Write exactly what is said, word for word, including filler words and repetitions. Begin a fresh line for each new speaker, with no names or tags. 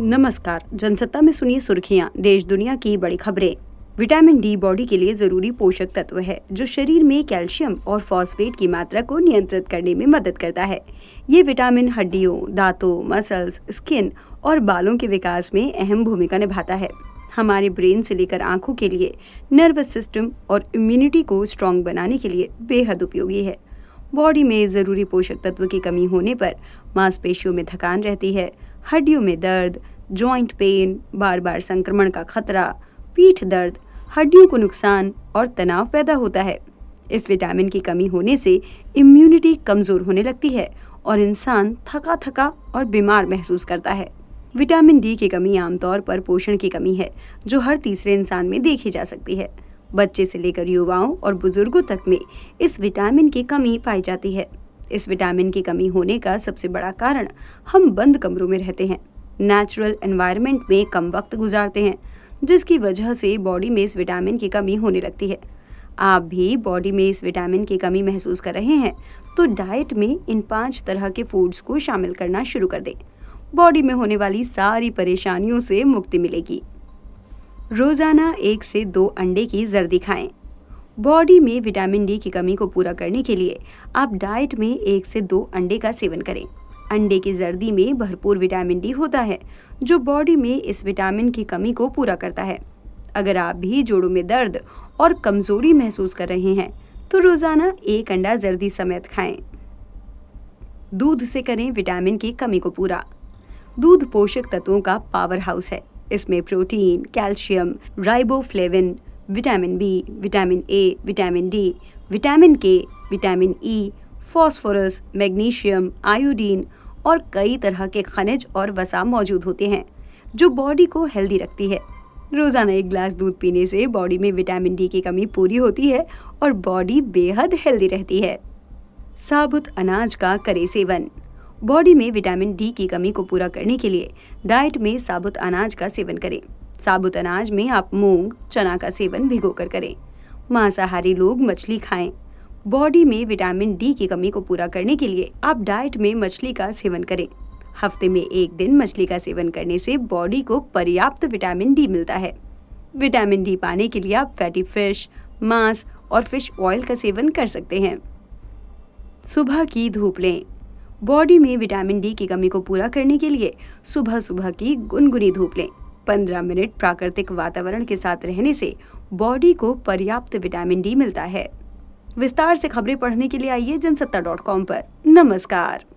नमस्कार। जनसत्ता में सुनिए सुर्खियां, देश दुनिया की बड़ी खबरें। विटामिन डी बॉडी के लिए जरूरी पोषक तत्व है जो शरीर में कैल्शियम और फॉस्फेट की मात्रा को नियंत्रित करने में मदद करता है। ये विटामिन हड्डियों, दांतों, मसल्स, स्किन और बालों के विकास में अहम भूमिका निभाता है। हमारे ब्रेन से लेकर आंखों के लिए, नर्वस सिस्टम और इम्यूनिटी को स्ट्रॉन्ग बनाने के लिए बेहद उपयोगी है। बॉडी में जरूरी पोषक तत्व की कमी होने पर मांसपेशियों में थकान रहती है, हड्डियों में दर्द, जॉइंट पेन, बार बार संक्रमण का खतरा, पीठ दर्द, हड्डियों को नुकसान और तनाव पैदा होता है। इस विटामिन की कमी होने से इम्यूनिटी कमजोर होने लगती है और इंसान थका थका और बीमार महसूस करता है। विटामिन डी की कमी आमतौर पर पोषण की कमी है जो हर तीसरे इंसान में देखी जा सकती है। बच्चे से लेकर युवाओं और बुजुर्गों तक में इस विटामिन की कमी पाई जाती है। इस विटामिन की कमी होने का सबसे बड़ा कारण हम बंद कमरों में रहते हैं, नेचुरल एनवायरनमेंट में कम वक्त गुजारते हैं, जिसकी वजह से बॉडी में इस विटामिन की कमी होने लगती है। आप भी बॉडी में इस विटामिन की कमी महसूस कर रहे हैं तो डाइट में इन पांच तरह के फूड्स को शामिल करना शुरू कर दें। बॉडी में होने वाली सारी परेशानियों से मुक्ति मिलेगी। रोजाना एक से दो अंडे की जर्दी खाएं। बॉडी में विटामिन डी की कमी को पूरा करने के लिए आप डाइट में एक से दो अंडे का सेवन करें। अंडे की जर्दी में भरपूर विटामिन डी होता है जो बॉडी में इस विटामिन की कमी को पूरा करता है। अगर आप भी जोड़ों में दर्द और कमजोरी महसूस कर रहे हैं तो रोजाना एक अंडा जर्दी समेत खाएं। दूध से करें विटामिन की कमी को पूरा। दूध पोषक तत्वों का पावर हाउस है। इसमें protein, calcium, riboflavin, vitamin B, vitamin A, vitamin D, vitamin K, vitamin E, phosphorus, magnesium, iodine और कई तरह के खनिज और वसा मौजूद होते हैं जो बॉडी को हेल्दी रखती है। रोजाना एक गिलास दूध पीने से बॉडी में विटामिन डी की कमी पूरी होती है और बॉडी बेहद हेल्दी रहती है। साबुत अनाज का करें सेवन। बॉडी में विटामिन डी की कमी को पूरा करने के लिए डाइट में साबुत अनाज का सेवन करें। साबुत अनाज में आप मूंग, चना का सेवन भिगोकर करें। मांसाहारी लोग मछली खाएं। बॉडी में विटामिन डी की कमी को पूरा करने के लिए आप डाइट में मछली का सेवन करें। हफ्ते में एक दिन मछली का सेवन करने से बॉडी को पर्याप्त विटामिन डी मिलता है। विटामिन डी पाने के लिए आप फैटी फिश, मांस और फिश ऑयल का सेवन कर सकते हैं। सुबह की धूप लें। बॉडी में विटामिन डी की कमी को पूरा करने के लिए सुबह सुबह की गुनगुनी धूप लें। पंद्रह मिनट प्राकृतिक वातावरण के साथ रहने से बॉडी को पर्याप्त विटामिन डी मिलता है। विस्तार से खबरें पढ़ने के लिए आइए जनसत्ता डॉट कॉम पर। नमस्कार।